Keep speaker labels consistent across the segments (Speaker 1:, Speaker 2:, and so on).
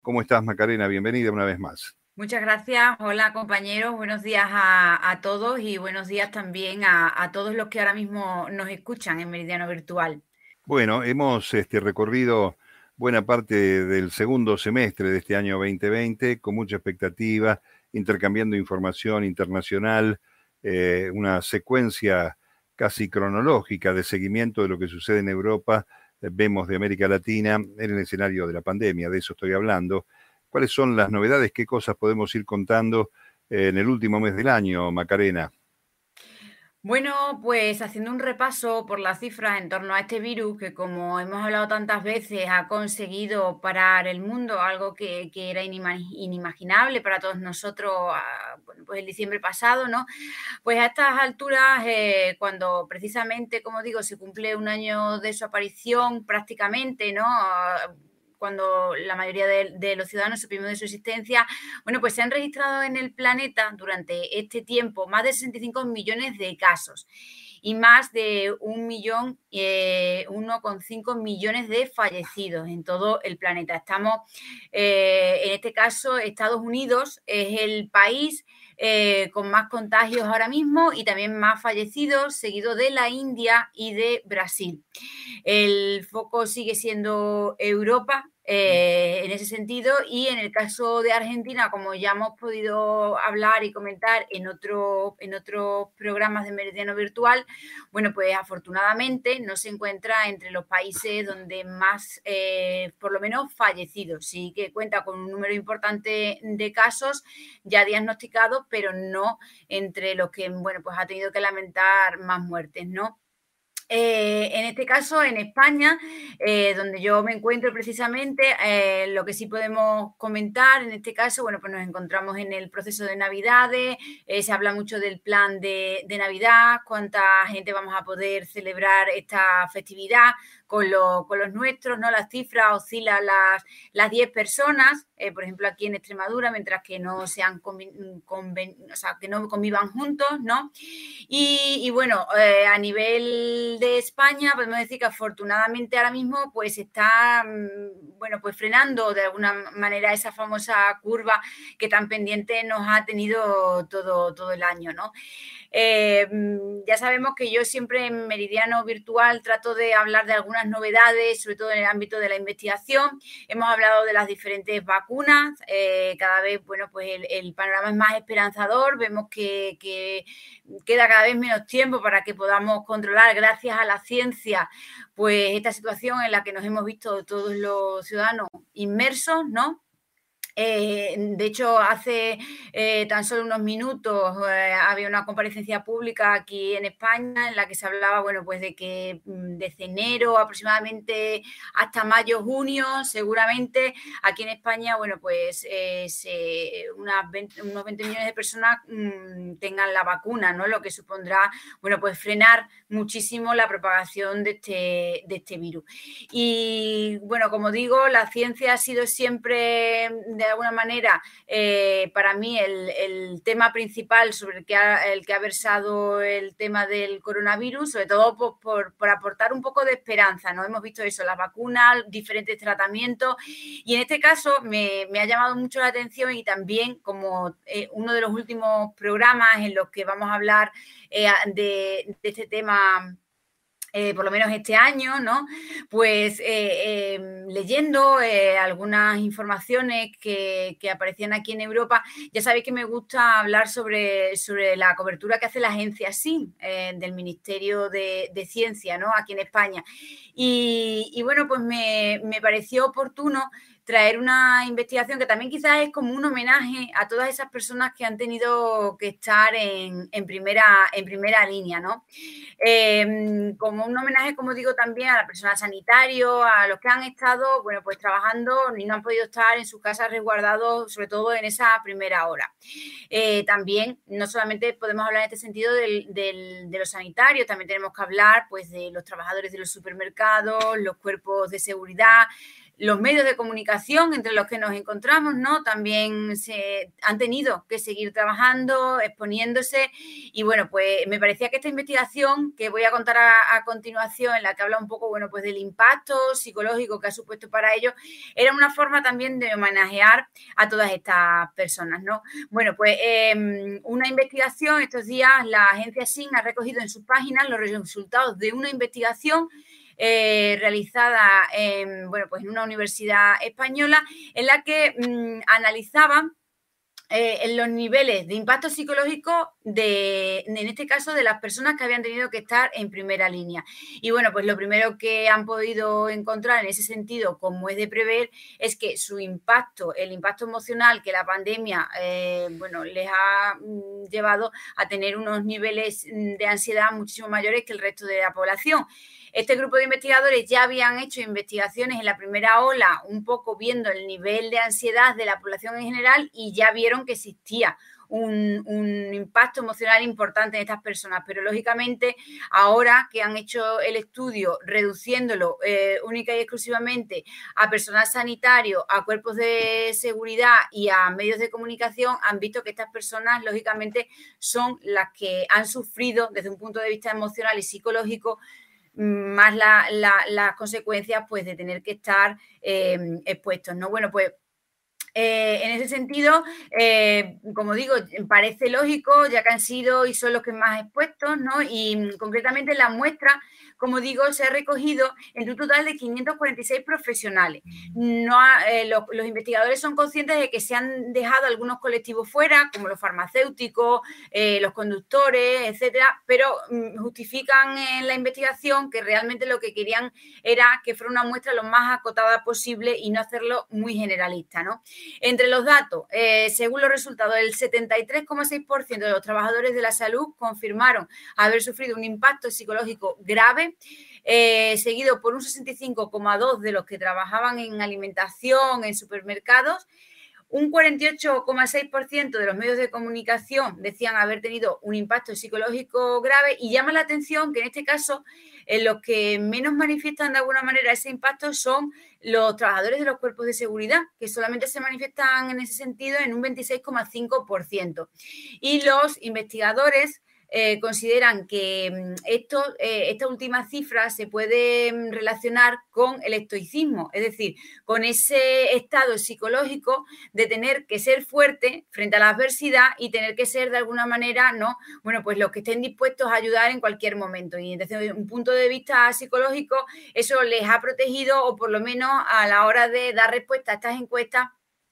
Speaker 1: ¿Cómo estás, Macarena? Bienvenida una vez más.
Speaker 2: Muchas gracias. Hola compañeros, buenos días a todos y buenos días también a todos los que ahora mismo nos escuchan en Meridiano Virtual.
Speaker 1: Bueno, hemos recorrido buena parte del segundo semestre de este año 2020 con mucha expectativa, intercambiando información internacional, una secuencia casi cronológica de seguimiento de lo que sucede en Europa, vemos de América Latina en el escenario de la pandemia, de eso estoy hablando. ¿Cuáles son las novedades? ¿Qué cosas podemos ir contando en el último mes del año, Macarena?
Speaker 2: Bueno, pues haciendo un repaso por las cifras en torno a este virus que, como hemos hablado tantas veces, ha conseguido parar el mundo, algo que era inimaginable para todos nosotros, bueno, pues el diciembre pasado, ¿no? Pues a estas alturas, cuando precisamente, como digo, se cumple un año de su aparición prácticamente, ¿no? Cuando la mayoría de los ciudadanos supimos de su existencia, bueno, pues se han registrado en el planeta durante este tiempo más de 65 millones de casos y más de 1,5 millones de fallecidos en todo el planeta. Estamos, en este caso, Estados Unidos es el país con más contagios ahora mismo y también más fallecidos, seguido de la India y de Brasil. El foco sigue siendo Europa en ese sentido, y en el caso de Argentina, como ya hemos podido hablar y comentar en otros programas de Meridiano Virtual, bueno, pues afortunadamente no se encuentra entre los países donde más, por lo menos, fallecidos. Sí que cuenta con un número importante de casos ya diagnosticados, pero no entre los que, bueno, pues ha tenido que lamentar más muertes, ¿no? En este caso, en España, donde yo me encuentro precisamente, lo que sí podemos comentar en este caso, bueno, pues nos encontramos en el proceso de Navidades, se habla mucho del plan de Navidad, cuánta gente vamos a poder celebrar esta festividad con los nuestros, ¿no? Las cifras oscilan las 10 personas, por ejemplo, aquí en Extremadura, mientras que no sean o sea, que no convivan juntos, ¿no? Y bueno, a nivel de España podemos decir que afortunadamente ahora mismo pues está, bueno, pues frenando de alguna manera esa famosa curva que tan pendiente nos ha tenido todo el año, ¿no? Ya sabemos que yo siempre en Meridiano Virtual trato de hablar de algunas novedades, sobre todo en el ámbito de la investigación. Hemos hablado de las diferentes vacunas, cada vez, bueno, pues el panorama es más esperanzador, vemos que queda cada vez menos tiempo para que podamos controlar, gracias a la ciencia, pues esta situación en la que nos hemos visto todos los ciudadanos inmersos, ¿no? De hecho, hace tan solo unos minutos había una comparecencia pública aquí en España en la que se hablaba, bueno, pues de que desde enero aproximadamente hasta mayo, junio, seguramente aquí en España, bueno, pues unos 20 millones de personas tengan la vacuna, ¿no? Lo que supondrá, bueno, pues frenar muchísimo la propagación de este virus. Y bueno, como digo, la ciencia ha sido siempre, de alguna manera, para mí el tema principal sobre el que ha versado el tema del coronavirus, sobre todo por aportar un poco de esperanza, ¿no? Hemos visto eso, las vacunas, diferentes tratamientos, y en este caso me ha llamado mucho la atención, y también como uno de los últimos programas en los que vamos a hablar de este tema, por lo menos este año, ¿no? Pues leyendo algunas informaciones que aparecían aquí en Europa, ya sabéis que me gusta hablar sobre la cobertura que hace la agencia SIN, del Ministerio de Ciencia, ¿no? Aquí en España. Y bueno, pues me pareció oportuno traer una investigación que también quizás es como un homenaje a todas esas personas que han tenido que estar en primera línea, ¿no? Como un homenaje, como digo, también a la personal sanitario, a los que han estado, bueno, pues trabajando y no han podido estar en sus casas resguardados, sobre todo en esa primera hora. También, no solamente podemos hablar en este sentido de los sanitarios, también tenemos que hablar, pues, de los trabajadores de los supermercados, los cuerpos de seguridad, los medios de comunicación entre los que nos encontramos, ¿no? También se han tenido que seguir trabajando, exponiéndose y bueno, pues me parecía que esta investigación que voy a contar a continuación, en la que habla un poco, bueno, pues del impacto psicológico que ha supuesto para ellos, era una forma también de homenajear a todas estas personas, ¿no? Bueno, pues una investigación, estos días la agencia SIN ha recogido en sus páginas los resultados de una investigación realizada bueno, pues en una universidad española en la que analizaban en los niveles de impacto psicológico en este caso, de las personas que habían tenido que estar en primera línea. Y bueno, pues lo primero que han podido encontrar en ese sentido, como es de prever, es que su impacto, el impacto emocional que la pandemia, bueno, les ha llevado a tener unos niveles de ansiedad muchísimo mayores que el resto de la población. Este grupo de investigadores ya habían hecho investigaciones en la primera ola, un poco viendo el nivel de ansiedad de la población en general y ya vieron que existía un impacto emocional importante en estas personas, pero lógicamente ahora que han hecho el estudio reduciéndolo única y exclusivamente a personal sanitario, a cuerpos de seguridad y a medios de comunicación, han visto que estas personas lógicamente son las que han sufrido desde un punto de vista emocional y psicológico más las consecuencias pues de tener que estar expuestos, ¿no? Bueno, pues en ese sentido, como digo, parece lógico, ya que han sido y son los que más expuestos, ¿no? Y concretamente la muestra, como digo, se ha recogido entre un total de 546 profesionales. No los investigadores son conscientes de que se han dejado algunos colectivos fuera, como los farmacéuticos, los conductores, etcétera, pero justifican en la investigación que realmente lo que querían era que fuera una muestra lo más acotada posible y no hacerlo muy generalista, ¿no? Entre los datos, según los resultados, el 73,6% de los trabajadores de la salud confirmaron haber sufrido un impacto psicológico grave, seguido por un 65,2% de los que trabajaban en alimentación, en supermercados. Un 48,6% de los medios de comunicación decían haber tenido un impacto psicológico grave y llama la atención que en este caso los que menos manifiestan de alguna manera ese impacto son los trabajadores de los cuerpos de seguridad, que solamente se manifiestan en ese sentido en un 26,5%. Y los investigadores consideran que esta última cifra se puede relacionar con el estoicismo, es decir, con ese estado psicológico de tener que ser fuerte frente a la adversidad y tener que ser de alguna manera, ¿no? Bueno, pues los que estén dispuestos a ayudar en cualquier momento. Y desde un punto de vista psicológico, eso les ha protegido, o por lo menos a la hora de dar respuesta a estas encuestas,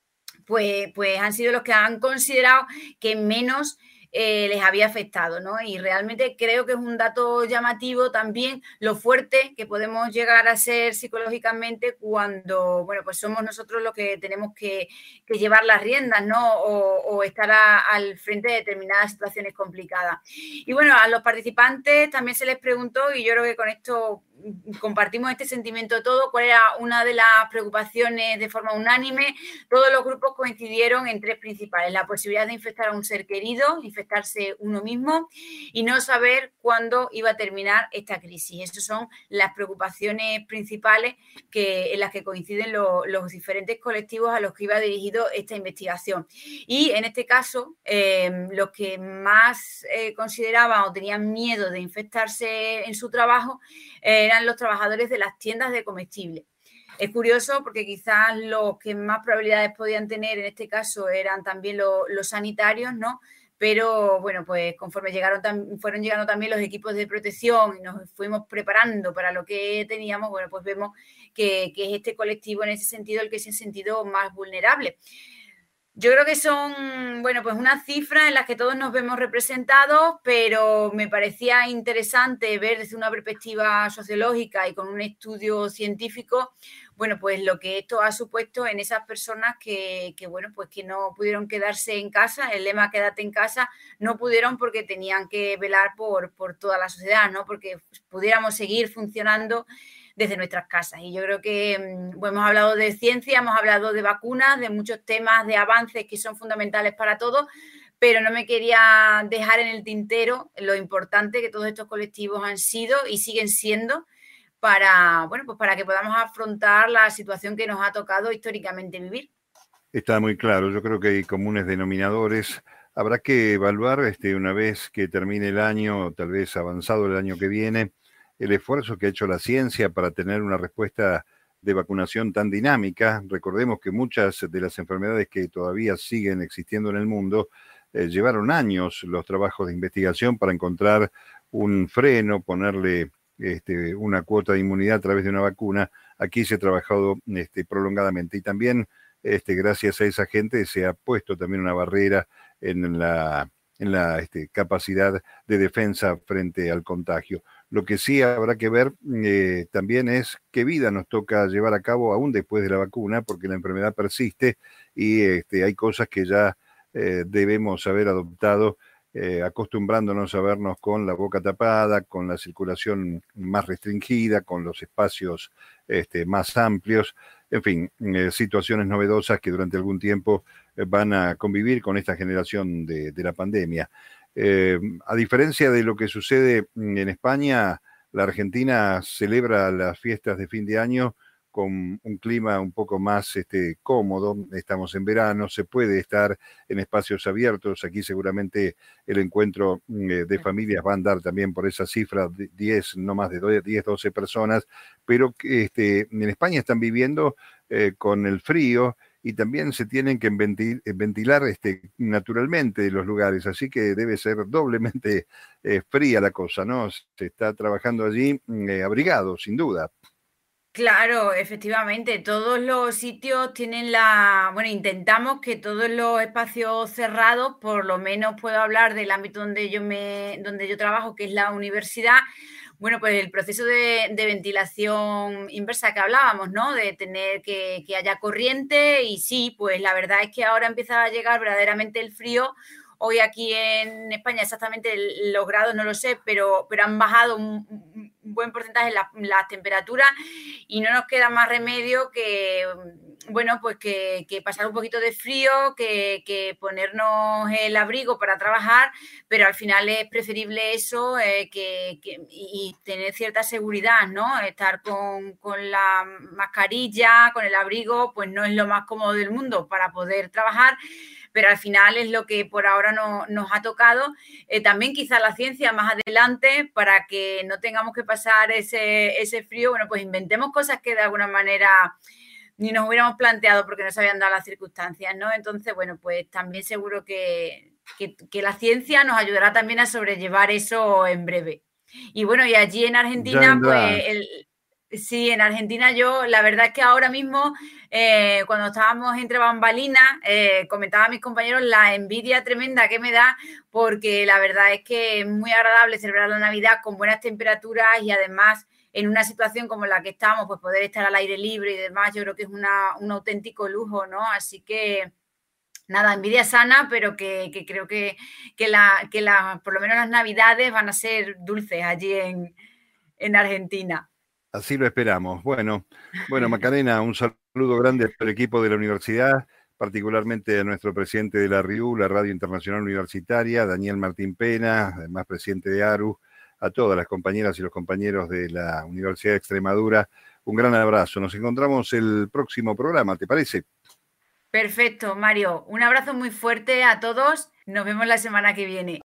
Speaker 2: pues han sido los que han considerado que menos les había afectado, ¿no? Y realmente creo que es un dato llamativo también lo fuerte que podemos llegar a ser psicológicamente cuando, bueno, pues somos nosotros los que tenemos que llevar las riendas, ¿no? O estar al frente de determinadas situaciones complicadas. Y bueno, a los participantes también se les preguntó, y yo creo que con esto compartimos este sentimiento todo, cuál era una de las preocupaciones de forma unánime. Todos los grupos coincidieron en tres principales: la posibilidad de infectar a un ser querido, infectarse uno mismo y no saber cuándo iba a terminar esta crisis. Esas son las preocupaciones principales en las que coinciden los diferentes colectivos a los que iba dirigido esta investigación. Y en este caso, los que más consideraban o tenían miedo de infectarse en su trabajo eran los trabajadores de las tiendas de comestibles. Es curioso porque quizás los que más probabilidades podían tener en este caso eran también los sanitarios, ¿no? Pero bueno, pues conforme fueron llegando también los equipos de protección y nos fuimos preparando para lo que teníamos, bueno, pues vemos que es este colectivo en ese sentido el que se ha sentido más vulnerable. Yo creo que son, bueno, pues unas cifras en las que todos nos vemos representados, pero me parecía interesante ver desde una perspectiva sociológica y con un estudio científico, bueno, pues lo que esto ha supuesto en esas personas que bueno, pues que no pudieron quedarse en casa, el lema quédate en casa, no pudieron porque tenían que velar por toda la sociedad, ¿no? Porque pudiéramos seguir funcionando desde nuestras casas. Y yo creo que hemos hablado de ciencia, hemos hablado de vacunas, de muchos temas, de avances que son fundamentales para todos, pero no me quería dejar en el tintero lo importante que todos estos colectivos han sido y siguen siendo para, bueno, pues para que podamos afrontar la situación que nos ha tocado históricamente vivir.
Speaker 1: Está muy claro, yo creo que hay comunes denominadores. Habrá que evaluar una vez que termine el año, tal vez avanzado el año que viene, el esfuerzo que ha hecho la ciencia para tener una respuesta de vacunación tan dinámica. Recordemos que muchas de las enfermedades que todavía siguen existiendo en el mundo llevaron años los trabajos de investigación para encontrar un freno, ponerle una cuota de inmunidad a través de una vacuna. Aquí se ha trabajado prolongadamente y también gracias a esa gente se ha puesto también una barrera en la capacidad de defensa frente al contagio. Lo que sí habrá que ver también es qué vida nos toca llevar a cabo aún después de la vacuna, porque la enfermedad persiste y hay cosas que ya debemos haber adoptado, acostumbrándonos a vernos con la boca tapada, con la circulación más restringida, con los espacios más amplios, en fin, situaciones novedosas que durante algún tiempo van a convivir con esta generación de la pandemia. A diferencia de lo que sucede en España, la Argentina celebra las fiestas de fin de año con un clima un poco más cómodo. Estamos en verano, se puede estar en espacios abiertos. Aquí seguramente el encuentro de familias va a andar también por esa cifra de 10, no más de 10, 12 personas, pero en España están viviendo con el frío y también se tienen que ventilar naturalmente los lugares, así que debe ser doblemente fría la cosa, ¿no? Se está trabajando allí abrigado, sin duda.
Speaker 2: Claro, efectivamente, todos los sitios tienen bueno, intentamos que todos los espacios cerrados, por lo menos puedo hablar del ámbito donde yo trabajo, que es la universidad. Bueno, pues el proceso de ventilación inversa que hablábamos, ¿no? De tener que haya corriente y sí, pues la verdad es que ahora empieza a llegar verdaderamente el frío. Hoy aquí en España exactamente los grados no lo sé, pero han bajado un buen porcentaje las temperaturas y no nos queda más remedio que, bueno, pues que pasar un poquito de frío, que ponernos el abrigo para trabajar, pero al final es preferible eso y tener cierta seguridad, ¿no? Estar con la mascarilla, con el abrigo, pues no es lo más cómodo del mundo para poder trabajar, pero al final es lo que por ahora nos ha tocado. También quizá la ciencia más adelante, para que no tengamos que pasar ese frío, bueno, pues inventemos cosas que de alguna manera ni nos hubiéramos planteado porque no se habían dado las circunstancias, ¿no? Entonces, bueno, pues también seguro que la ciencia nos ayudará también a sobrellevar eso en breve. Y bueno, y allí en
Speaker 1: Ya
Speaker 2: Argentina,
Speaker 1: vendrá.
Speaker 2: pues sí, en Argentina yo, la verdad es que ahora mismo, cuando estábamos entre bambalinas, comentaba a mis compañeros la envidia tremenda que me da, porque la verdad es que es muy agradable celebrar la Navidad con buenas temperaturas y además en una situación como la que estamos, pues poder estar al aire libre y demás, yo creo que es un auténtico lujo, ¿no? Así que nada, envidia sana, pero que creo que por lo menos las Navidades van a ser dulces allí en Argentina.
Speaker 1: Así lo esperamos. Bueno, Macarena, un saludo grande al equipo de la universidad, particularmente a nuestro presidente de la RIU, la Radio Internacional Universitaria, Daniel Martín Pena, además presidente de ARU, a todas las compañeras y los compañeros de la Universidad de Extremadura. Un gran abrazo. Nos encontramos el próximo programa, ¿te parece?
Speaker 2: Perfecto, Mario. Un abrazo muy fuerte a todos. Nos vemos la semana que viene.